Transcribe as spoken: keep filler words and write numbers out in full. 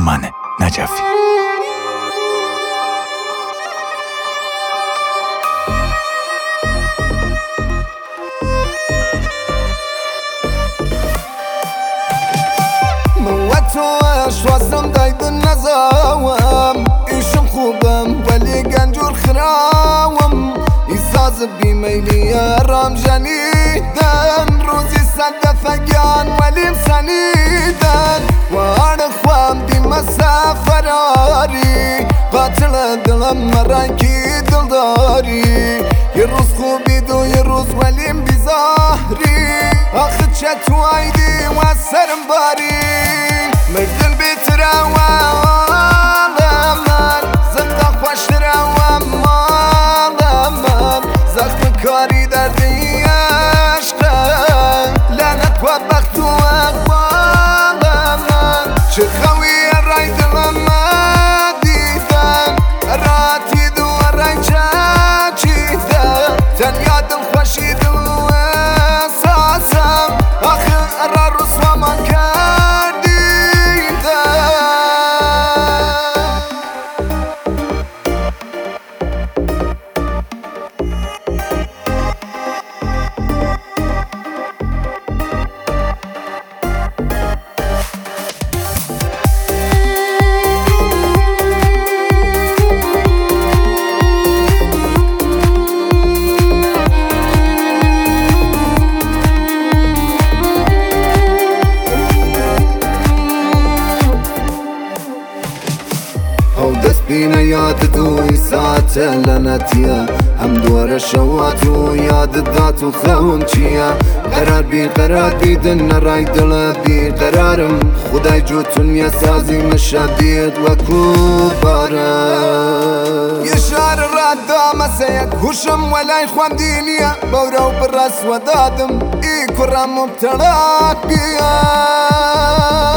فرمانه نجفی. شوازم داید نزاوم ایشم خوبم ولی گنجور خراوم ایساز بیمیلی رام جنیدن روزی صد فگان ولیم سنیدن وان خوام دی مسافراری قاتل دلم مرانکی دلداری یه روز خوبی دو یه روز ولیم بیزاری آخه چه تو عیدی و سرم باری مردن بیتره و من زندان خوشتره و من زخم کاری دردی عشقه لعنت و بخت و اقبال من چه خوی رای دلم دیدن راتی دو رای چیدن تنیا دل خوشی دل و احساسم آخه را رسوا من کردی. دست بینه یاد دوی ساعت لنتیه هم دور شوات و یاد دات و خون چیه قرار بی قرار بیدن نرای دل بی قرارم خدای جوتون یه سازی مشدید و کوباره یه شعر را دام سید هوشم ولای خواندینیه بورو براس و دادم ای کرم مبتلاک بیه